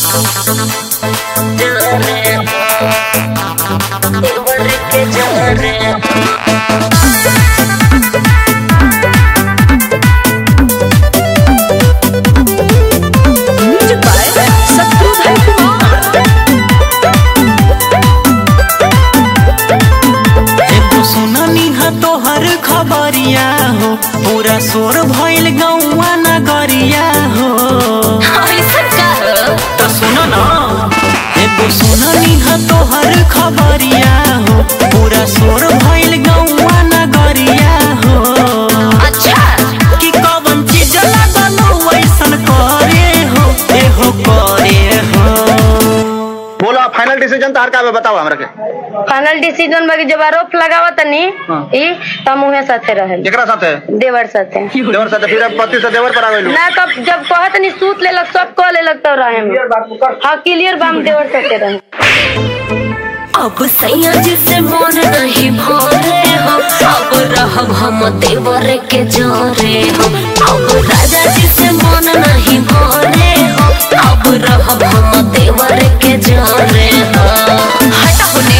खबरिया हो पूरा शोर भइल गौवा नगरिया हो तो सुनो ना एगो सुननी है तोहर खबरिया हो पूरा शोर भइल गौवा नगरिया हो। अच्छा कि कौन चीज लागल वैसन करे हो एहो करे हो। बोला फाइनल डिसीजन तार का बताओ हमरा के। फाइनल डिसीजन बाकी जब आरोप लगावत नी ई त मुहे साथे रहल। एकरा साथे देवर साथे फिर पति से देवर पर आ गइल ना। तब जब कहत नी सूत लेलक सब कह लेलक त रहे हां क्लियर बाम देवर साथे रहे। अब सैया जी से मन नहीं भरे हो अब रहब हम देवर के जोरे हो। अब राजा जी से मन नहीं भरे हो अब रहब हम देवर के जोरे हो। हटा होने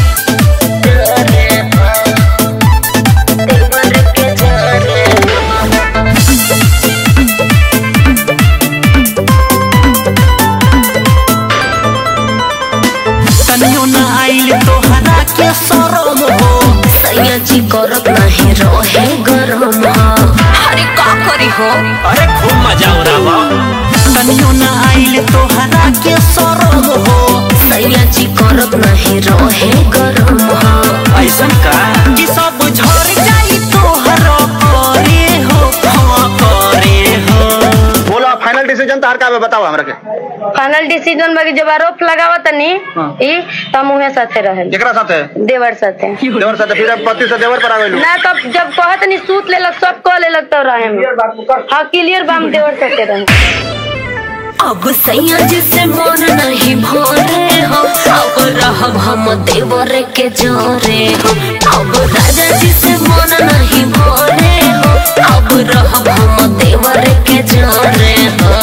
तोहरा के शरम हो सैया जी करत नहीं रहे गरम हो। अरे का करी हो अरे खूब मजा हो रहा तनियो ना आइल तोहरा के शरम हो सैया जी करत नहीं रहे गरम हो। ऐसा का कि सब झड़ जाई तोहरा करे हो हाँ करे हो। बोला फाइनल डिसीजन तार का बताओ हमरा के। फाइनल डिसीजन बाकी जब आरोप लगावत नी ई त मुहे साथे रहल। एकरा साथे देवर साथे फिर पति से देवर पर आ गइल ना। तब जब कहत नी सूत लेलक सब कह लेलक त रहे हां क्लियर बाम देवर साथे रहे। अब सैया जी से मन नहीं भरे हो अब रहब हम देवर के जोरे हो। अब राजा जी से मन नहीं भरे हो अब रहब हम देवर के जोरे हो।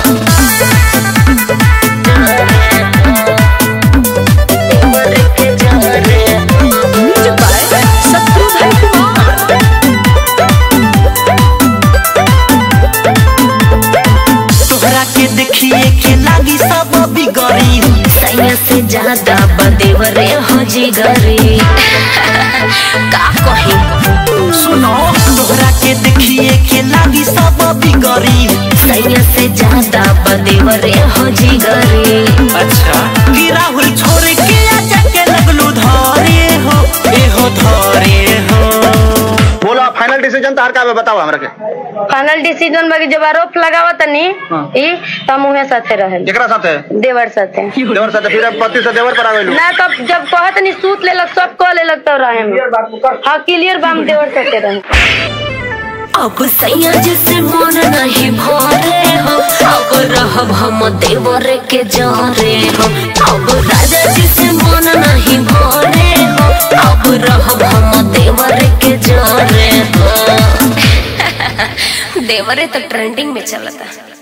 देखिए के लागी सब बिगड़ी सैया से ज्यादा बदेवरे हो जिगरी का कही। सुनो तोहरा के देखिए के लागी सब बिगड़ी सैया से ज्यादा बदेवरे हो जिगरी। अच्छा कि राहुल छोड़ के आजा के लगलू धरे हो एहो धरे हो। बोला फाइनल डिसीजन तार का बताओ हमरा के। फाइनल डिसीजन बाकी जब आरोप लगावत नी ई त मुहे साथे रहल। एकरा साथे देवर साथे फिर पति से देवर पर आ गइल ना। तब जब कहत नी सूत लेलक सब कह लेलक त रहे हां क्लियर बाम देवर साथे रहे। अब सैया जी से मन नहीं भरे हो अब रहब हम देवर के जोरे हो। अब राजा जी से मन नहीं भरे हो अब रहब हम देवर के जोरे हो। देवरे तो ट्रेंडिंग में चलता।